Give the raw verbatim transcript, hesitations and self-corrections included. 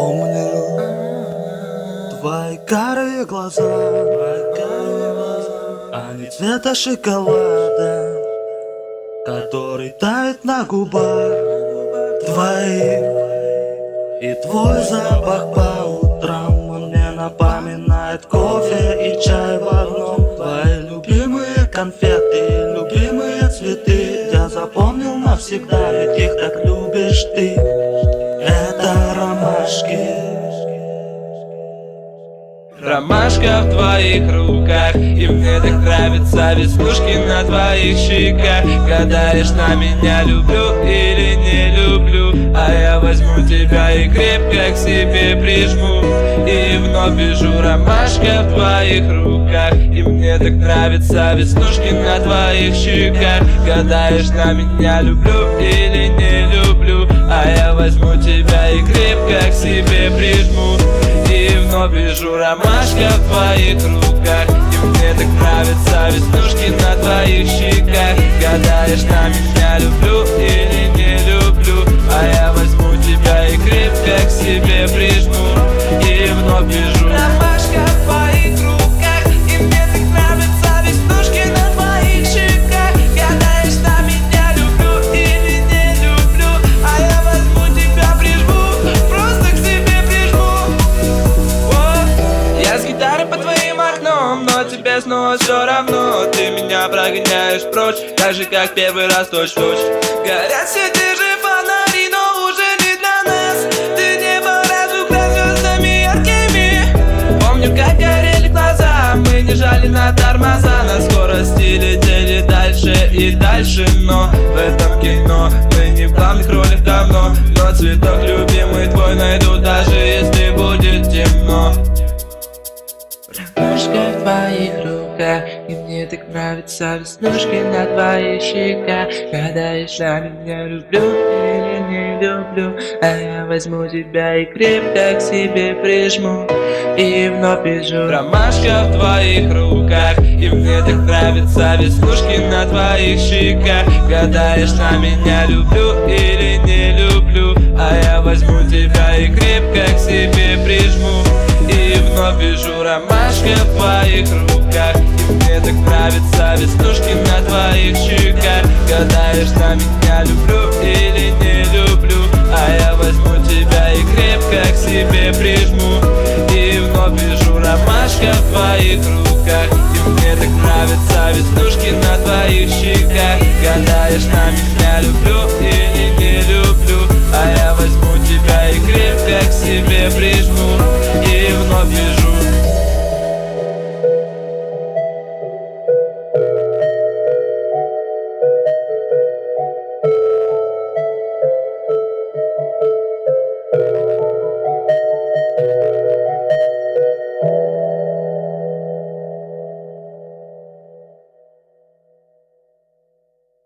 Помню твои карие глаза, они цвета шоколада, который тает на губах твоих. И твой запах по утрам он мне напоминает кофе и чай в одном. Твои любимые конфеты, любимые цветы я запомнил навсегда, ведь их так любишь ты. Это ромашки. Ромашка в твоих руках, и мне так нравятся веснушки на твоих щеках. Гадаешь, на меня люблю или не люблю, а я возьму тебя и крепко к себе прижму. И вновь вижу ромашка в твоих руках, и мне так нравятся веснушки на твоих щеках. Гадаешь, на меня люблю или не люблю, а я возьму тебя и крепко к себе прижму. И вновь вижу ромашка в твоих руках, и мне так нравятся веснушки на твоих щеках. Гадаешь, на меня люблю или не люблю, а я возьму тебя и крепко к себе прижму. И вновь вижу ромашка в твоих руках, и мне так нравятся веснушки на твоих щеках. Гадаешь, на меня люблю или не люблю, а я возьму тебя прижму, просто к себе прижму. Я с гитарой по твоим окном, но тебе снова все равно. Ты меня прогоняешь прочь, так же как первый раз точь-в-точь. Горят все те же фонари, но уже не для нас. Ты небо разукрасил звездами яркими. Помню, как горели глаза, мы не жали на тормоза. На скорости летели дальше и дальше, но в этом кино мы не в главных ролях давно. Но цветок любимый твой найду, даже если будет темно. Ромашка в твоих руках, и мне так нравятся веснушки на твоих щеках. Гадаешь, на меня люблю или не люблю, а я возьму тебя и крепко к себе прижму. И вновь вижу ромашка в твоих руках, и мне так нравятся веснушки на твоих щеках. Гадаешь, на меня люблю или не люблю, а я возьму тебя и крепко к себе прижму. И вновь вижу ромашка в твоих руках, и мне так нравятся веснушки на твоих щеках. Гадаешь, на меня люблю или не люблю, а я возьму тебя и крепко к себе прижму. И вновь вижу ромашка в твоих руках, и мне так нравятся веснушки на твоих щеках. Гадаешь, на меня